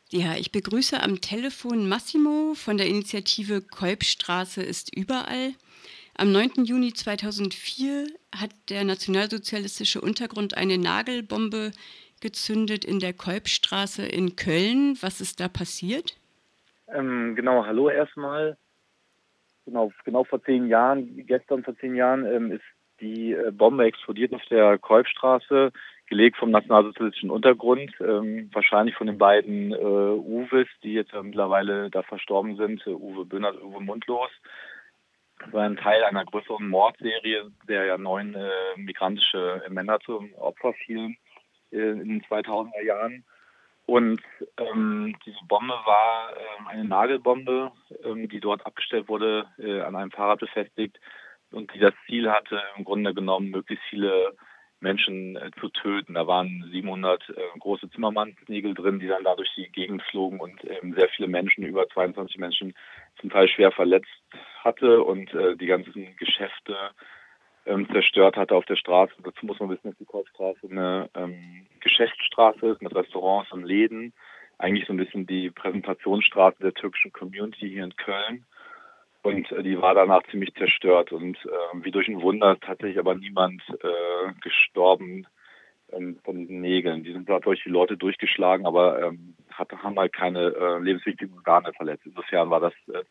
Ja, ich begrüße am Telefon Massimo von der Initiative Kolbstraße ist überall. Am 9. Juni 2004 hat der nationalsozialistische Untergrund eine Nagelbombe gezündet in der Kolbstraße in Köln. Was ist da passiert? Genau, hallo erstmal. Genau vor 10 Jahren, gestern vor 10 Jahren, ist die Bombe explodiert auf der Kolbstraße, gelegt vom nationalsozialistischen Untergrund, wahrscheinlich von den beiden Uwes, die jetzt mittlerweile da verstorben sind, Uwe Böhnert und Uwe Mundlos. Das war ein Teil einer größeren Mordserie, der ja 9 migrantische Männer zum Opfer fielen in den 2000er Jahren. Und diese Bombe war eine Nagelbombe, die dort abgestellt wurde, an einem Fahrrad befestigt und die das Ziel hatte, im Grunde genommen möglichst viele Menschen zu töten. Da waren 700 große Zimmermannsnägel drin, die dann da durch die Gegend flogen und sehr viele Menschen, über 22 Menschen, zum Teil schwer verletzt hatte und die ganzen Geschäfte zerstört hatte auf der Straße. Dazu muss man wissen, dass die Kolbstraße eine Geschäftsstraße ist mit Restaurants und Läden. Eigentlich so ein bisschen die Präsentationsstraße der türkischen Community hier in Köln. Und die war danach ziemlich zerstört. Und wie durch ein Wunder ist tatsächlich aber niemand gestorben von diesen Nägeln. Die sind dadurch die Leute durchgeschlagen, aber haben halt keine lebenswichtigen Organe verletzt. Insofern war das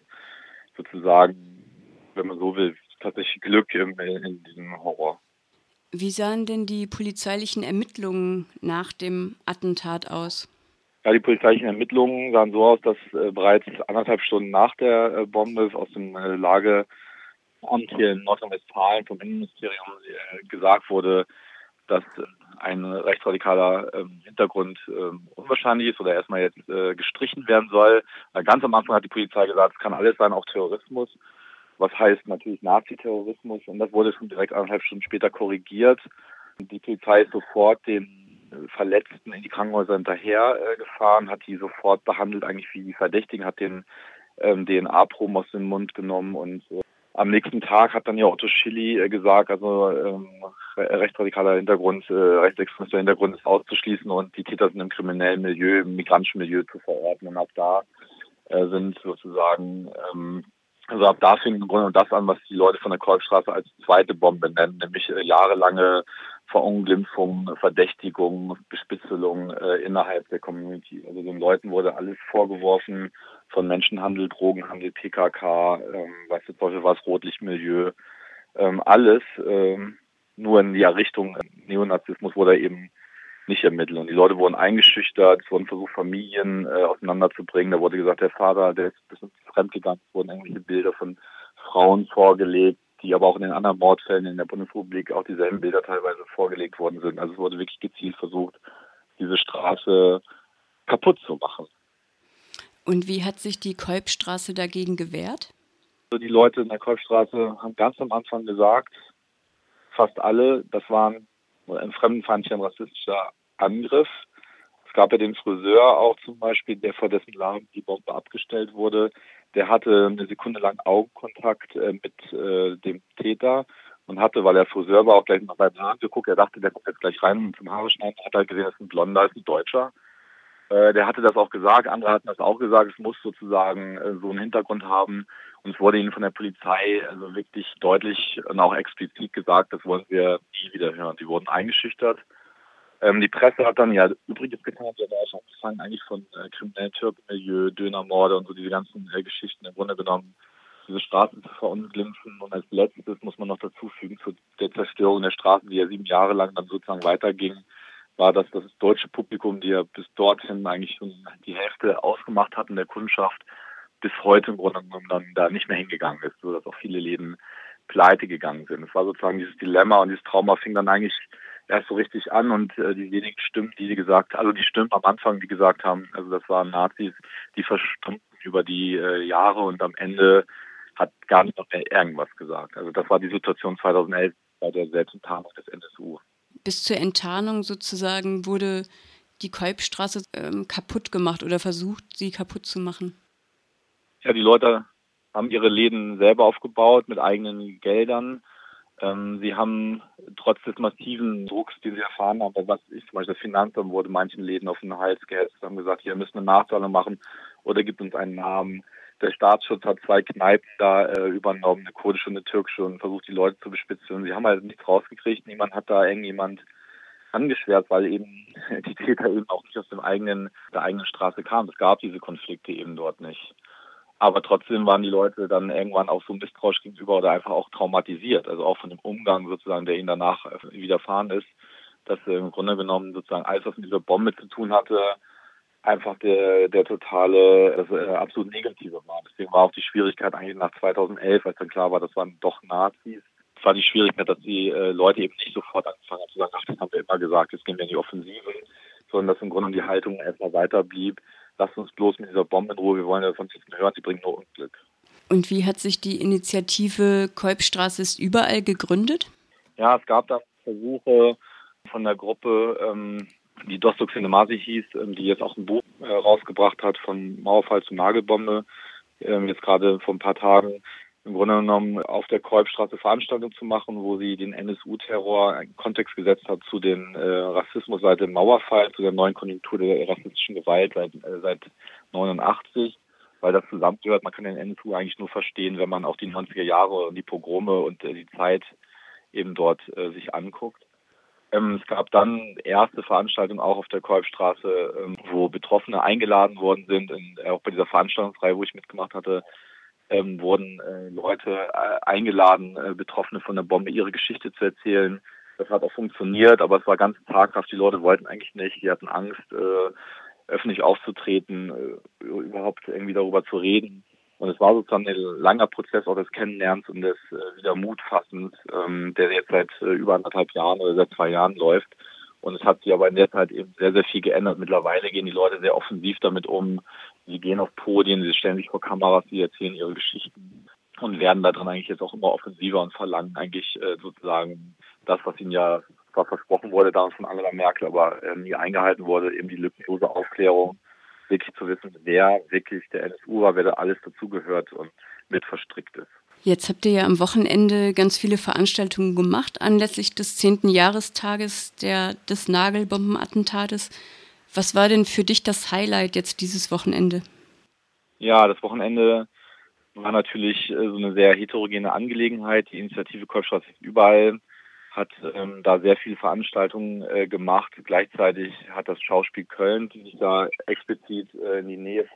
sozusagen, wenn man so will, tatsächlich Glück in diesem Horror. Wie sahen denn die polizeilichen Ermittlungen nach dem Attentat aus? Ja, die polizeilichen Ermittlungen sahen so aus, dass bereits 1,5 Stunden nach der Bombe aus dem Lageamt hier in Nordrhein-Westfalen vom Innenministerium gesagt wurde, dass ein rechtsradikaler Hintergrund unwahrscheinlich ist oder erstmal jetzt gestrichen werden soll. Ganz am Anfang hat die Polizei gesagt, es kann alles sein, auch Terrorismus. Was heißt natürlich Naziterrorismus, und das wurde schon direkt 1,5 Stunden später korrigiert. Die Polizei ist sofort den Verletzten in die Krankenhäuser hinterher gefahren, hat die sofort behandelt, eigentlich wie die Verdächtigen, hat den DNA-Proben aus dem Mund genommen und am nächsten Tag hat dann ja Otto Schily gesagt, also rechtsradikaler Hintergrund, rechtsextremistischer Hintergrund ist auszuschließen und die Täter sind im kriminellen Milieu, im migrantischen Milieu zu verorten. Und ab da sind sozusagen also ab da fing im Grunde das an, was die Leute von der Kolbstraße als zweite Bombe nennen, nämlich jahrelange Verunglimpfung, Verdächtigung, Bespitzelung innerhalb der Community. Also den Leuten wurde alles vorgeworfen, von Menschenhandel, Drogenhandel, PKK, weiß der Teufel was, Rotlichtmilieu, alles, nur in die Richtung Neonazismus wurde eben nicht ermittelt. Und die Leute wurden eingeschüchtert, es wurden versucht, Familien auseinanderzubringen. Da wurde gesagt, der Vater, der ist ein bisschen fremdgegangen. Es wurden irgendwelche Bilder von Frauen vorgelegt, die aber auch in den anderen Mordfällen in der Bundesrepublik auch dieselben Bilder teilweise vorgelegt worden sind. Also es wurde wirklich gezielt versucht, diese Straße kaputt zu machen. Und wie hat sich die Kolbstraße dagegen gewehrt? Also die Leute in der Kolbstraße haben ganz am Anfang gesagt, fast alle, das war ein fremdenfeindlicher, rassistischer Angriff. Es gab ja den Friseur auch zum Beispiel, der vor dessen Laden die Bombe abgestellt wurde. Der hatte eine Sekunde lang Augenkontakt mit dem Täter und hatte, weil er Friseur war, auch gleich mal beim Haaren geguckt. Er dachte, der kommt jetzt gleich rein und zum Haare schneiden. Hat halt gesehen, das ist ein Blonder, das ist ein Deutscher. Der hatte das auch gesagt, andere hatten das auch gesagt, es muss sozusagen so einen Hintergrund haben. Und es wurde ihnen von der Polizei also wirklich deutlich und auch explizit gesagt, das wollen wir nie wieder hören. Sie wurden eingeschüchtert. Die Presse hat dann ja Übriges getan, die hat auch angefangen eigentlich von kriminellen Türkenmilieu, Dönermorde und so diese ganzen Geschichten im Grunde genommen diese Straßen zu verunglimpfen. Und als letztes muss man noch dazu fügen, zu der Zerstörung der Straßen, die ja 7 Jahre lang dann sozusagen weiterging, war, dass das deutsche Publikum, die ja bis dorthin eigentlich schon die Hälfte ausgemacht hatten der Kundschaft, bis heute im Grunde genommen dann da nicht mehr hingegangen ist, sodass auch viele Läden pleite gegangen sind. Es war sozusagen dieses Dilemma und dieses Trauma fing dann eigentlich erst so richtig an und die wenigen Stimmen, die gesagt, also die Stimmen am Anfang, die gesagt haben, also das waren Nazis, die verstummten über die Jahre und am Ende hat gar nicht noch mehr irgendwas gesagt. Also das war die Situation 2011 bei der Selbstenttarnung des NSU. Bis zur Enttarnung sozusagen wurde die Kolbstraße kaputt gemacht oder versucht, sie kaputt zu machen. Ja, die Leute haben ihre Läden selber aufgebaut mit eigenen Geldern. Sie haben trotz des massiven Drucks, den sie erfahren haben, was ich zum Beispiel das Finanzamt wurde manchen Läden auf den Hals gehetzt, haben gesagt, hier müssen wir eine Nachzahlung machen oder gibt uns einen Namen. Der Staatsschutz hat 2 Kneipen da übernommen, eine kurdische und eine türkische, und versucht, die Leute zu bespitzeln. Sie haben halt nichts rausgekriegt, niemand hat da irgendjemand angeschwärzt, weil eben die Täter eben auch nicht aus der eigenen Straße kamen. Es gab diese Konflikte eben dort nicht. Aber trotzdem waren die Leute dann irgendwann auch so misstrauisch gegenüber oder einfach auch traumatisiert, also auch von dem Umgang sozusagen, der ihnen danach widerfahren ist, dass im Grunde genommen sozusagen alles, was mit dieser Bombe zu tun hatte, einfach der totale, das absolut Negative war. Deswegen war auch die Schwierigkeit eigentlich nach 2011, als dann klar war, das waren doch Nazis, es war die Schwierigkeit, dass die Leute eben nicht sofort angefangen haben zu sagen, ach, das haben wir immer gesagt, jetzt gehen wir in die Offensive, sondern dass im Grunde die Haltung erstmal weiter blieb. Lasst uns bloß mit dieser Bombe in Ruhe, wir wollen ja von nichts mehr hören, die bringen nur Unglück. Und wie hat sich die Initiative Kolbstraße ist überall gegründet? Ja, es gab da Versuche von der Gruppe, die Dostok Sinemasi hieß, die jetzt auch ein Buch rausgebracht hat, von Mauerfall zu Nagelbombe, jetzt gerade vor ein paar Tagen, im Grunde genommen auf der Kolbstraße Veranstaltungen zu machen, wo sie den NSU-Terror in Kontext gesetzt hat zu den Rassismus seit dem Mauerfall, zu der neuen Konjunktur der rassistischen Gewalt seit 89, weil das zusammengehört. Man kann den NSU eigentlich nur verstehen, wenn man auch die 90er Jahre und die Pogrome und die Zeit eben dort sich anguckt. Es gab dann erste Veranstaltungen auch auf der Kolbstraße, wo Betroffene eingeladen worden sind. Auch bei dieser Veranstaltungsreihe, wo ich mitgemacht hatte, wurden Leute eingeladen, Betroffene von der Bombe, ihre Geschichte zu erzählen. Das hat auch funktioniert, aber es war ganz zaghaft. Die Leute wollten eigentlich nicht, die hatten Angst, öffentlich aufzutreten, überhaupt irgendwie darüber zu reden. Und es war sozusagen ein langer Prozess auch des Kennenlernens und des Wiedermutfassens, der jetzt seit über 1,5 Jahren oder seit 2 Jahren läuft. Und es hat sich aber in der Zeit eben sehr, sehr viel geändert. Mittlerweile gehen die Leute sehr offensiv damit um. Sie gehen auf Podien, sie stellen sich vor Kameras, sie erzählen ihre Geschichten und werden da drin eigentlich jetzt auch immer offensiver und verlangen eigentlich sozusagen das, was ihnen ja zwar versprochen wurde damals von Angela Merkel, aber nie eingehalten wurde, eben die lückenlose Aufklärung, wirklich zu wissen, wer wirklich der NSU war, wer da alles dazugehört und mit verstrickt ist. Jetzt habt ihr ja am Wochenende ganz viele Veranstaltungen gemacht, anlässlich des 10. Jahrestages des Nagelbombenattentates. Was war denn für dich das Highlight jetzt dieses Wochenende? Ja, das Wochenende war natürlich so eine sehr heterogene Angelegenheit. Die Initiative Kolbstraße ist überall, hat da sehr viele Veranstaltungen gemacht. Gleichzeitig hat das Schauspiel Köln, die sich da explizit in die Nähe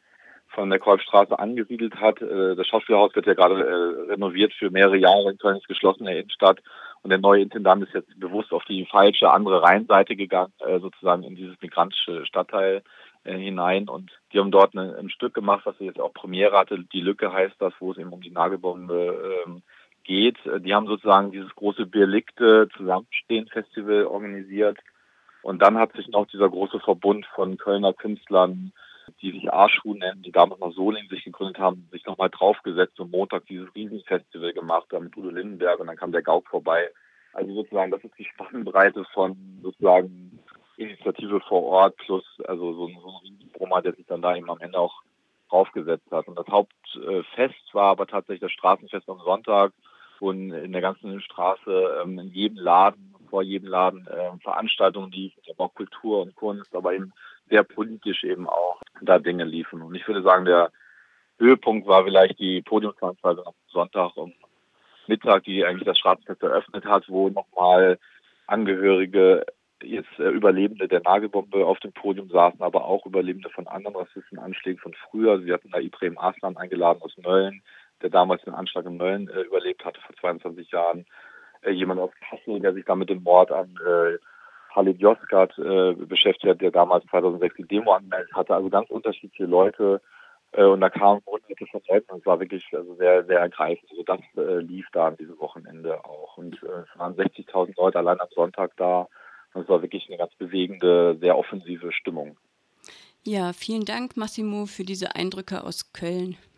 von der Kolbstraße angesiedelt hat. Das Schauspielhaus wird ja gerade renoviert für mehrere Jahre. In Köln ist geschlossen in der Innenstadt. Und der neue Intendant ist jetzt bewusst auf die falsche andere Rheinseite gegangen, sozusagen in dieses migrantische Stadtteil hinein. Und die haben dort ein Stück gemacht, was jetzt auch Premiere hatte. Die Lücke heißt das, wo es eben um die Nagelbombe geht. Die haben sozusagen dieses große Birlikte Zusammenstehen-Festival organisiert. Und dann hat sich noch dieser große Verbund von Kölner Künstlern, die sich Arschuh nennen, die damals noch Soling sich gegründet haben, sich nochmal draufgesetzt und Montag dieses Riesenfestival gemacht haben mit Udo Lindenberg, und dann kam der Gauk vorbei. Also sozusagen, das ist die Spannbreite von sozusagen Initiative vor Ort plus also so ein Riesenbrummer, der sich dann da eben am Ende auch draufgesetzt hat. Und das Hauptfest war aber tatsächlich das Straßenfest am Sonntag, wo in der ganzen Straße in jedem Laden, vor jedem Laden Veranstaltungen liefen, aber auch Kultur und Kunst, aber eben sehr politisch eben auch da Dinge liefen. Und ich würde sagen, der Höhepunkt war vielleicht die Podiumsveranstaltung am Sonntag um Mittag, die eigentlich das Straßenfest eröffnet hat, wo nochmal Angehörige, jetzt Überlebende der Nagelbombe auf dem Podium saßen, aber auch Überlebende von anderen rassistischen Anschlägen von früher. Sie hatten da Ibrahim Aslan eingeladen aus Mölln, der damals den Anschlag in Mölln überlebt hatte vor 22 Jahren. Jemand aus Kassel, der sich da mit dem Mord an Halid Yozgat beschäftigt hat, der damals 2006 die Demo angemeldet hatte. Also ganz unterschiedliche Leute. Und da kamen hunderte von Leuten, und es war wirklich sehr, sehr ergreifend. Also das lief da an diesem Wochenende auch. Und es waren 60.000 Leute allein am Sonntag da. Und es war wirklich eine ganz bewegende, sehr offensive Stimmung. Ja, vielen Dank, Massimo, für diese Eindrücke aus Köln.